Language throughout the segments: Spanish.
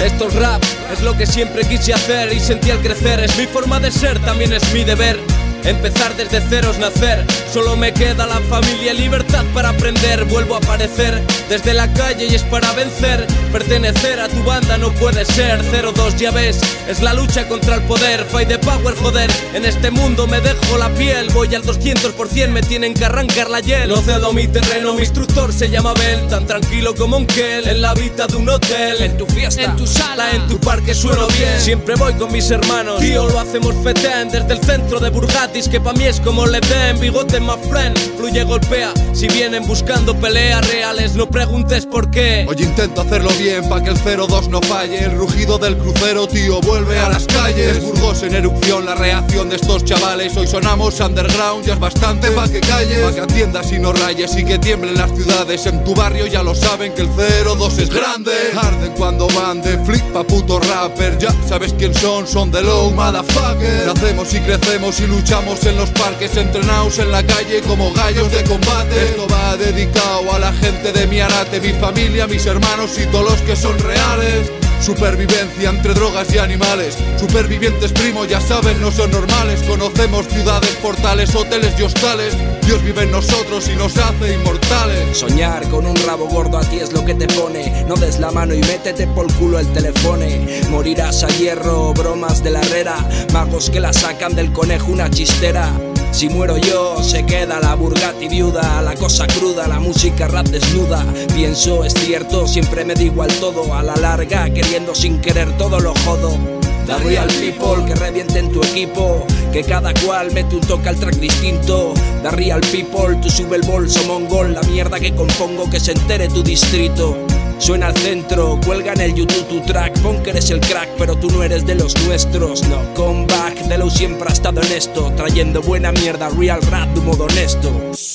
Esto es rap, es lo que siempre quise hacer y sentí al crecer. Es mi forma de ser, también es mi deber. Empezar desde cero es nacer. Solo me queda la familia y libertad para aprender. Vuelvo a aparecer desde la calle y es para vencer. Pertenecer a tu banda no puede ser 0-2, ya ves, es la lucha contra el poder. Fight the power, joder, en este mundo me dejo la piel. Voy al 200%, me tienen que arrancar la hiel. No cedo mi terreno, mi instructor se llama Bel. Tan tranquilo como un Kel, en la habita de un hotel. En tu fiesta, en tu sala, en tu parque sueno bien. Siempre voy con mis hermanos, tío, lo hacemos fetén. Desde el centro de Burgatis, que pa' mí es como le den. Bigote my friend, fluye, golpea. Si vienen buscando peleas reales, no preguntes por qué. Hoy intento hacerlo bien pa' que el 0-2 no falle. El rugido del crucero, tío, vuelve a las calles. Burgos en erupción, la reacción de estos chavales. Hoy sonamos underground, ya es bastante pa' que calles. Pa' que atiendas y no rayes y que tiemblen las ciudades. En tu barrio ya lo saben que el 0-2 es grande. Arden cuando van de flip pa' puto rapper. Ya sabes quién son the low motherfucker. Nacemos y crecemos y luchamos en los parques, entrenados en la calle como gallos de combate. Esto va dedicado a la gente de mi arate, mi familia, mis hermanos y todos los que son reales. Supervivencia entre drogas y animales. Supervivientes primos, ya saben, no son normales. Conocemos ciudades, portales, hoteles y hostales. Dios vive en nosotros y nos hace inmortales. Soñar con un rabo gordo a ti es lo que te pone. No des la mano y métete por culo el telefone. Morirás a hierro, bromas de la herrera. Magos que la sacan del conejo una chistera. Si muero yo, se queda la Bugatti viuda. La cosa cruda, la música rap desnuda. Pienso, es cierto, siempre me da igual todo. A la larga, queriendo sin querer todo lo jodo. The real people, que revienten tu equipo. Que cada cual mete un toque al track distinto. The real people, tú sube el bolso mongol. La mierda que compongo, que se entere tu distrito. Suena al centro, cuelga en el YouTube tu track. Pon que eres el crack, pero tú no eres de los nuestros. No, come back, Delo siempre ha estado en esto. Trayendo buena mierda, real rap de un modo honesto.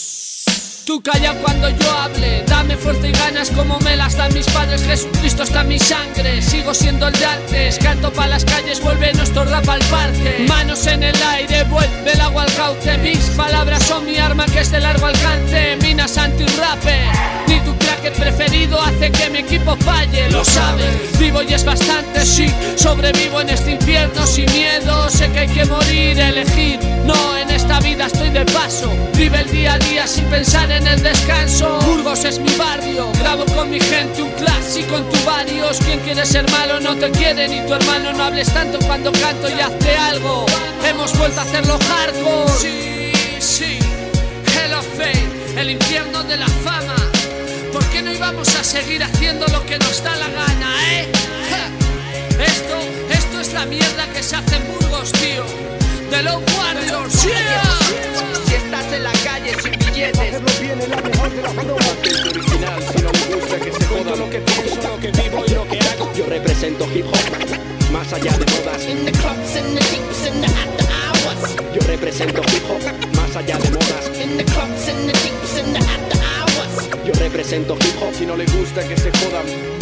Tú calla cuando yo hable, dame fuerza y ganas como me las dan mis padres. Jesucristo está en mi sangre, sigo siendo el de antes. Canto pa' las calles, vuelve nuestro rap al parque. Manos en el aire, vuelve el agua al cauce. Mis palabras son mi arma que es de largo alcance. Minas anti-rapper, ni tu cracker preferido hace que mi equipo falle. Lo sabes, vivo y es bastante, sí. Sobrevivo en este infierno sin miedo. Sé que hay que morir, elegir. No, en esta vida estoy de paso. Vive el día a día sin pensar en el descanso. Burgos es mi barrio, grabo con mi gente un clásico en tu varios. Quien quiere ser malo no te quiere ni tu hermano. No hables tanto cuando canto y hazte algo. Hemos vuelto a hacerlo hardcore. Sí, sí, Hell of Fame, el infierno de la fama. ¿Por qué no íbamos a seguir haciendo lo que nos da la gana, Esto es la mierda que se hace en Burgos, tío. The Low Warriors, yeah. Si estás en la calle sin billetes, no viene la mejor de las bromas. Original, si no me gusta que se joda lo que pienso, lo que vivo y lo que hago. Yo represento hip hop, más allá de modas. in the clubs, in the deeps, in the after hours. Yo represento hip hop, más allá de modas. In the clubs, in the deeps, in the after hours. Yo represento hip hop, si no le gusta que se jodan.